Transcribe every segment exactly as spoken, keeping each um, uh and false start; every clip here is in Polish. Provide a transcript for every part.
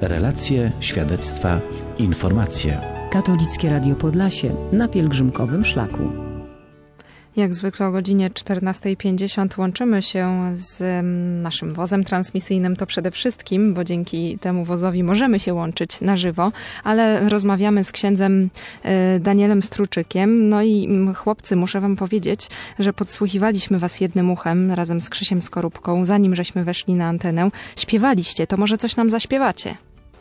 Relacje, świadectwa, informacje. Katolickie Radio Podlasie na pielgrzymkowym szlaku. Jak zwykle o godzinie czternastej pięćdziesiąt łączymy się z naszym wozem transmisyjnym, to przede wszystkim, bo dzięki temu wozowi możemy się łączyć na żywo, ale rozmawiamy z księdzem Danielem Struczykiem. No i chłopcy, muszę wam powiedzieć, że podsłuchiwaliśmy was jednym uchem razem z Krzysiem Skorupką, zanim żeśmy weszli na antenę. Śpiewaliście, to może coś nam zaśpiewacie?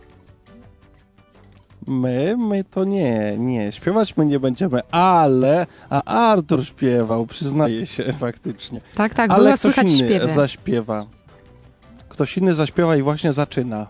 My? My to nie, nie. Śpiewać my nie będziemy, ale... A Artur śpiewał, przyznaję się faktycznie. Tak, tak, ale było ktoś słychać inny śpiewy. zaśpiewa. Ktoś inny zaśpiewa i właśnie zaczyna.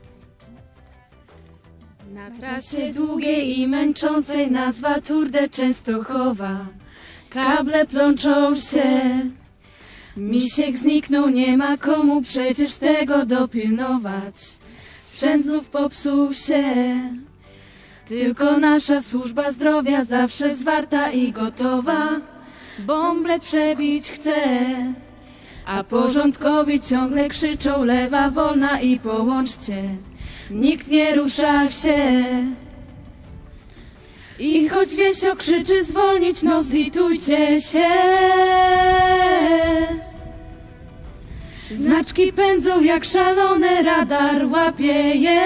Na trasie długiej i męczącej, nazwa Tour de Częstochowa, kable plączą się, misiek zniknął, nie ma komu przecież tego dopilnować. Sprzęt znów popsuł się, tylko nasza służba zdrowia zawsze zwarta i gotowa bąble przebić chce, a porządkowi ciągle krzyczą: lewa wolna i połączcie. Nikt nie rusza się i choć Wiesio krzyczy zwolnić, no zlitujcie się. Znaczki pędzą jak szalone, radar łapie je,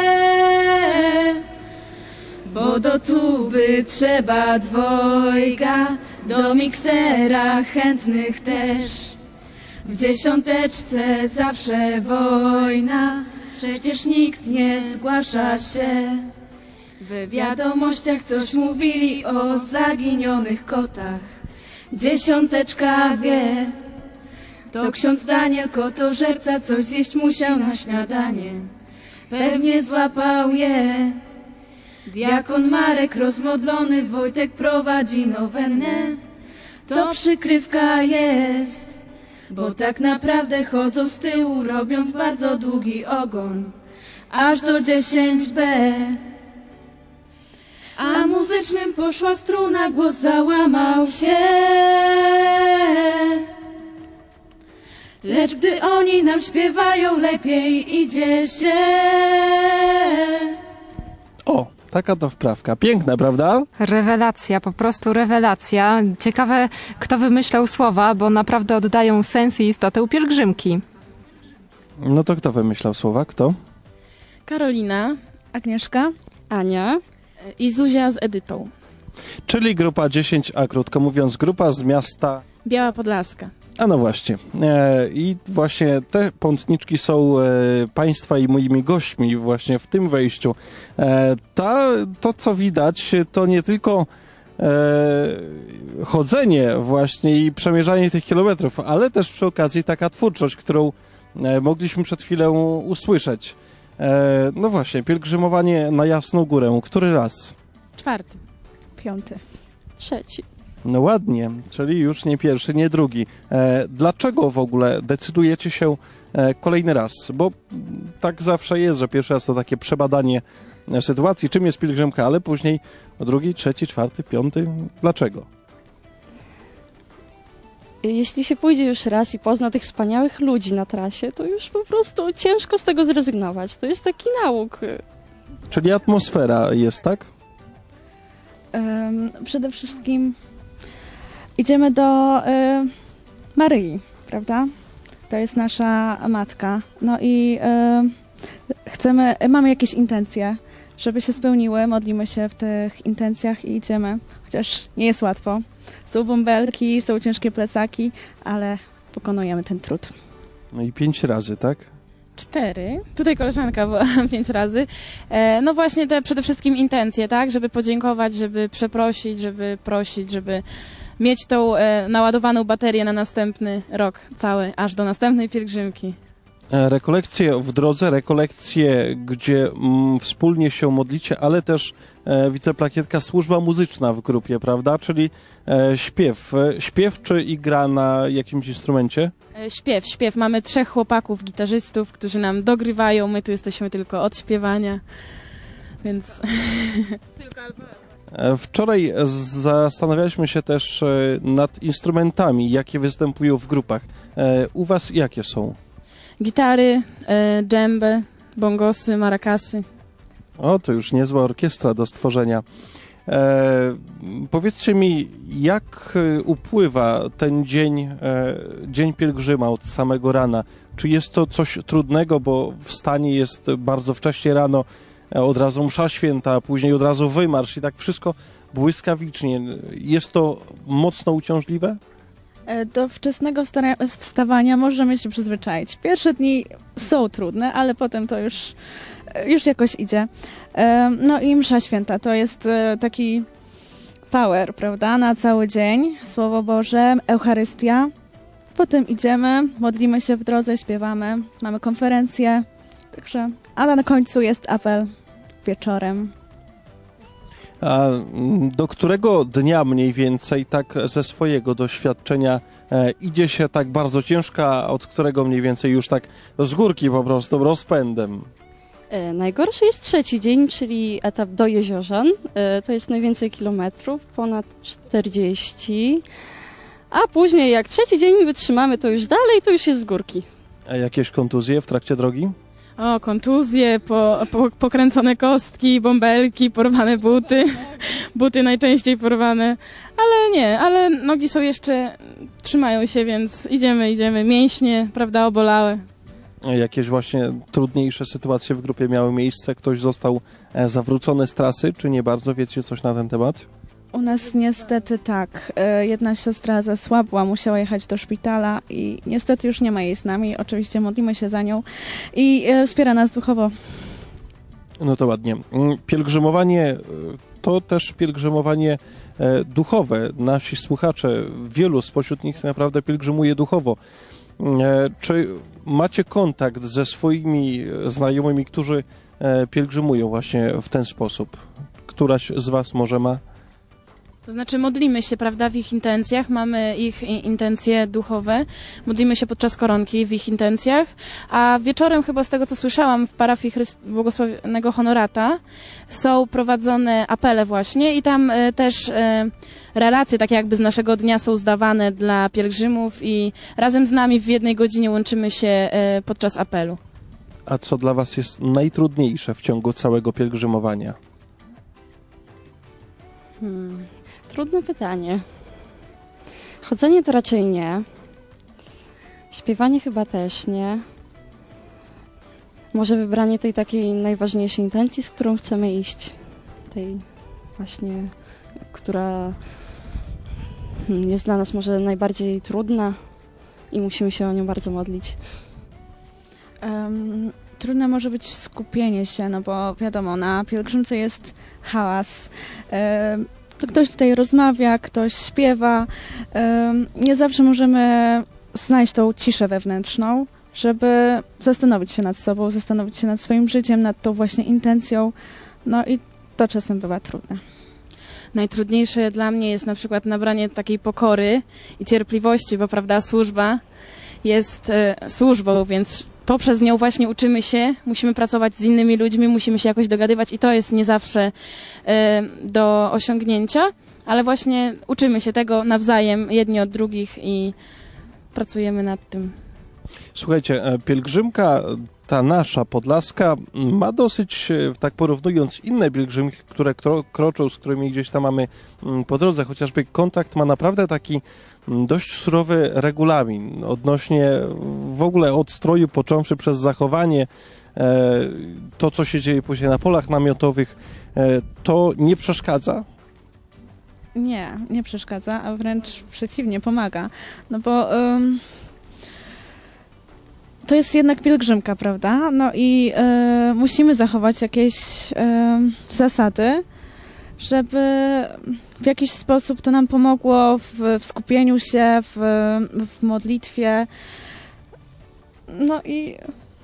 bo do tuby trzeba dwojga, do miksera chętnych też. W dziesiąteczce zawsze wojna, przecież nikt nie zgłasza się. W wiadomościach coś mówili o zaginionych kotach. Dziesiąteczka wie, to ksiądz Daniel kotożerca coś zjeść musiał na śniadanie. Pewnie złapał je. Diakon Marek rozmodlony, Wojtek prowadzi nowennę. To przykrywka jest, bo tak naprawdę chodzą z tyłu, robiąc bardzo długi ogon, aż do dziesięć B. A muzycznym poszła struna, głos załamał się. Lecz gdy oni nam śpiewają, lepiej idzie się. O, taka to wprawka. Piękna, prawda? Rewelacja, po prostu rewelacja. Ciekawe, kto wymyślał słowa, bo naprawdę oddają sens i istotę pielgrzymki. No to kto wymyślał słowa? Kto? Karolina, Agnieszka, Ania i Zuzia z Edytą. Czyli grupa dziesięć A, krótko mówiąc, grupa z miasta... Biała Podlaska. A no właśnie. E, I właśnie te pątniczki są e, Państwa i moimi gośćmi właśnie w tym wejściu. E, ta, to, co widać, to nie tylko e, chodzenie właśnie i przemierzanie tych kilometrów, ale też przy okazji taka twórczość, którą e, mogliśmy przed chwilą usłyszeć. E, no właśnie, pielgrzymowanie na Jasną Górę. Który raz? Czwarty. piąty, Trzeci. No ładnie, czyli już nie pierwszy, nie drugi. E, dlaczego w ogóle decydujecie się e, kolejny raz? Bo tak zawsze jest, że pierwszy raz to takie przebadanie e, sytuacji, czym jest pielgrzymka, ale później drugi, trzeci, czwarty, piąty. Dlaczego? Jeśli się pójdzie już raz i pozna tych wspaniałych ludzi na trasie, to już po prostu ciężko z tego zrezygnować. To jest taki nauk. Czyli atmosfera jest, tak? Um, przede wszystkim idziemy do y, Maryi, prawda? To jest nasza matka. No i y, chcemy, mamy jakieś intencje, żeby się spełniły. Modlimy się w tych intencjach i idziemy. Chociaż nie jest łatwo. Są bąbelki, są ciężkie plecaki, ale pokonujemy ten trud. No i pięć razy, tak? Cztery. Tutaj koleżanka była pięć razy. E, no właśnie te przede wszystkim intencje, tak? Żeby podziękować, żeby przeprosić, żeby prosić, żeby mieć tą e, naładowaną baterię na następny rok cały, aż do następnej pielgrzymki. Rekolekcje w drodze, rekolekcje, gdzie mm, wspólnie się modlicie, ale też e, widzę plakietka służba muzyczna w grupie, prawda? Czyli e, śpiew. E, śpiew czy i gra na jakimś instrumencie? E, śpiew, śpiew. Mamy trzech chłopaków, gitarzystów, którzy nam dogrywają, my tu jesteśmy tylko od śpiewania, więc... tylko albo... Wczoraj zastanawialiśmy się też nad instrumentami, jakie występują w grupach. U was jakie są? Gitary, e, dżemby, bongosy, marakasy. O, to już niezła orkiestra do stworzenia. E, powiedzcie mi, jak upływa ten dzień, e, dzień pielgrzyma od samego rana? Czy jest to coś trudnego, bo wstanie jest bardzo wcześnie rano, e, od razu msza święta, a później od razu wymarsz i tak wszystko błyskawicznie. Jest to mocno uciążliwe? Do wczesnego wsta- wstawania możemy się przyzwyczaić. Pierwsze dni są trudne, ale potem to już, już jakoś idzie. No i msza święta to jest taki power, prawda, na cały dzień. Słowo Boże, Eucharystia. Potem idziemy, modlimy się w drodze, śpiewamy, mamy konferencję. Także, a na końcu jest apel wieczorem. A do którego dnia mniej więcej, tak ze swojego doświadczenia, e, idzie się tak bardzo ciężko, a od którego mniej więcej już tak z górki po prostu rozpędem? E, najgorszy jest trzeci dzień, czyli etap do Jeziorzan. E, to jest najwięcej kilometrów, ponad czterdzieści. A później jak trzeci dzień wytrzymamy, to już dalej, to już jest z górki. A jakieś kontuzje w trakcie drogi? O, kontuzje, po, po, pokręcone kostki, bąbelki, porwane buty. Buty najczęściej porwane. Ale nie, ale nogi są jeszcze, trzymają się, więc idziemy, idziemy. Mięśnie, prawda, obolałe. Jakieś właśnie trudniejsze sytuacje w grupie miały miejsce? Ktoś został e, zawrócony z trasy, czy nie bardzo? Wiecie coś na ten temat? U nas niestety tak. E, Jedna siostra zasłabła, musiała jechać do szpitala i niestety już nie ma jej z nami. Oczywiście modlimy się za nią i e, wspiera nas duchowo. No to ładnie. Mm, Pielgrzymowanie e, to też pielgrzymowanie e, duchowe. Nasi słuchacze, wielu spośród nich naprawdę pielgrzymuje duchowo. E, Czy macie kontakt ze swoimi znajomymi, którzy e, pielgrzymują właśnie w ten sposób? Któraś z was może ma? To znaczy modlimy się, prawda, w ich intencjach, mamy ich i- intencje duchowe, modlimy się podczas koronki w ich intencjach, a wieczorem chyba z tego, co słyszałam, w parafii Chryst- Błogosławionego Honorata są prowadzone apele właśnie i tam e, też e, relacje takie jakby z naszego dnia są zdawane dla pielgrzymów i razem z nami w jednej godzinie łączymy się e, podczas apelu. A co dla was jest najtrudniejsze w ciągu całego pielgrzymowania? Hmm. Trudne pytanie. Chodzenie to raczej nie. Śpiewanie chyba też nie. Może wybranie tej takiej najważniejszej intencji, z którą chcemy iść. Tej właśnie, która hmm, jest dla nas może najbardziej trudna i musimy się o nią bardzo modlić. Um, trudne może być skupienie się, no bo wiadomo, na pielgrzymce jest hałas. Um, to ktoś tutaj rozmawia, ktoś śpiewa. Um, nie zawsze możemy znaleźć tą ciszę wewnętrzną, żeby zastanowić się nad sobą, zastanowić się nad swoim życiem, nad tą właśnie intencją. No i to czasem bywa trudne. Najtrudniejsze dla mnie jest na przykład nabranie takiej pokory i cierpliwości, bo prawda, służba jest e, służbą, więc poprzez nią właśnie uczymy się, musimy pracować z innymi ludźmi, musimy się jakoś dogadywać i to jest nie zawsze e, do osiągnięcia, ale właśnie uczymy się tego nawzajem, jedni od drugich i pracujemy nad tym. Słuchajcie, pielgrzymka ta nasza, podlaska, ma dosyć, tak porównując inne pielgrzymki, które kro, kroczą, z którymi gdzieś tam mamy po drodze, chociażby kontakt ma naprawdę taki dość surowy regulamin odnośnie w ogóle od stroju, począwszy przez zachowanie, to co się dzieje później na polach namiotowych, to nie przeszkadza? Nie, nie przeszkadza, a wręcz przeciwnie, pomaga. No bo um, to jest jednak pielgrzymka, prawda? No i y, musimy zachować jakieś y, zasady, żeby w jakiś sposób to nam pomogło w, w skupieniu się, w, w modlitwie. No i...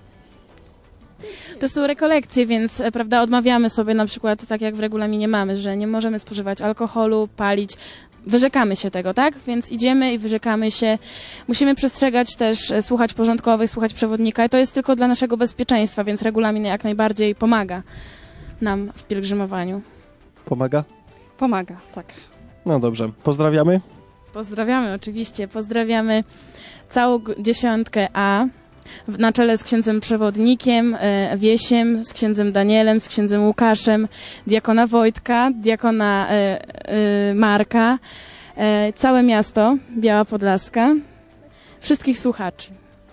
To są rekolekcje, więc prawda, odmawiamy sobie na przykład, tak jak w regulaminie mamy, że nie możemy spożywać alkoholu, palić. Wyrzekamy się tego, tak? Więc idziemy i wyrzekamy się. Musimy przestrzegać też, słuchać porządkowych, słuchać przewodnika i to jest tylko dla naszego bezpieczeństwa, więc regulamin jak najbardziej pomaga nam w pielgrzymowaniu. Pomaga? Pomaga, tak. No dobrze. Pozdrawiamy. Pozdrawiamy oczywiście. Pozdrawiamy całą dziesiątkę A. w- na czele z księdzem przewodnikiem, e, Wiesiem, z księdzem Danielem, z księdzem Łukaszem, diakona Wojtka, diakona e, e, Marka, e, całe miasto Biała Podlaska, wszystkich słuchaczy.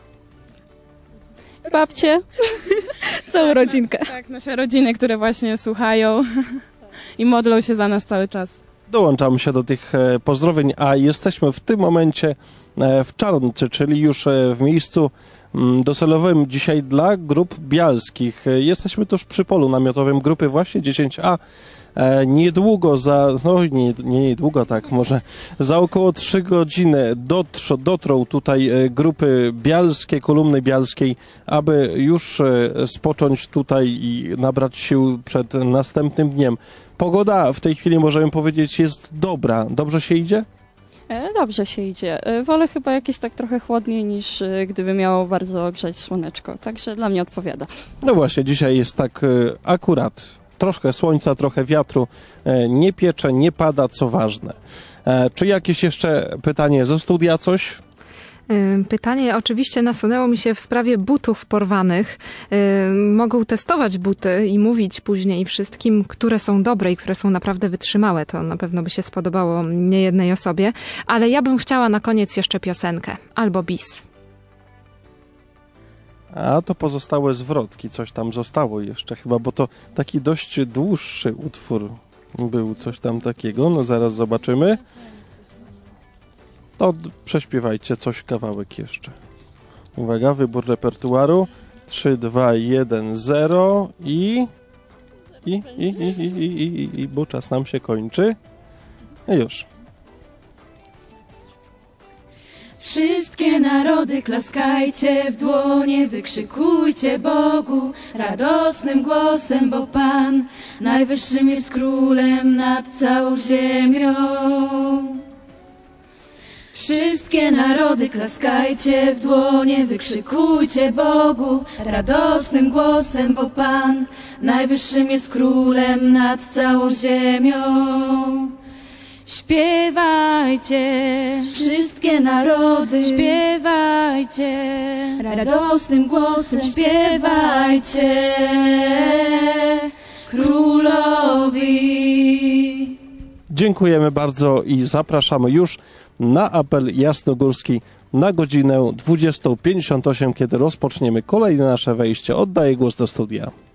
Babcie. Całą rodzinkę. Tak, nasze rodziny, które właśnie słuchają i modlą się za nas cały czas. Dołączam się do tych e, pozdrowień, a jesteśmy w tym momencie e, w Czarncy, czyli już e, w miejscu mm, docelowym dzisiaj dla grup bialskich. E, Jesteśmy tuż przy polu namiotowym grupy właśnie dziesięć A. E, Niedługo za, no nie, nie niedługo, tak, może za około trzy godziny dotrz, dotrą tutaj e, grupy bialskie, kolumny bialskiej, aby już e, spocząć tutaj i nabrać sił przed następnym dniem. Pogoda w tej chwili, możemy powiedzieć, jest dobra. Dobrze się idzie? E, Dobrze się idzie. E, Wolę chyba jakieś tak trochę chłodniej niż e, gdyby miało bardzo grzać słoneczko. Także dla mnie odpowiada. No właśnie, dzisiaj jest tak e, akurat. Troszkę słońca, trochę wiatru. E, Nie piecze, nie pada, co ważne. E, Czy jakieś jeszcze pytanie ze studia, coś? Ym, Pytanie oczywiście nasunęło mi się w sprawie butów porwanych. Ym, Mogą testować buty i mówić później wszystkim, które są dobre i które są naprawdę wytrzymałe. To na pewno by się spodobało niejednej osobie. Ale ja bym chciała na koniec jeszcze piosenkę. Albo bis. A to pozostałe zwrotki, coś tam zostało jeszcze chyba, bo to taki dość dłuższy utwór był, coś tam takiego. No zaraz zobaczymy. To d- prześpiewajcie coś, kawałek jeszcze. Uwaga, wybór repertuaru. trzy, dwa, jeden, zero i... I, i, i, i, i, i, i, i, bo czas nam się kończy. I już. Wszystkie narody klaskajcie w dłonie, wykrzykujcie Bogu radosnym głosem, bo Pan najwyższym jest królem nad całą ziemią. Wszystkie narody klaskajcie w dłonie, wykrzykujcie Bogu radosnym głosem, bo Pan najwyższym jest królem nad całą ziemią. Śpiewajcie, wszystkie narody, śpiewajcie, radosnym głosem śpiewajcie królowi. Dziękujemy bardzo i zapraszamy już na apel jasnogórski na godzinę dwudziestą pięćdziesiąt osiem, kiedy rozpoczniemy kolejne nasze wejście. Oddaję głos do studia.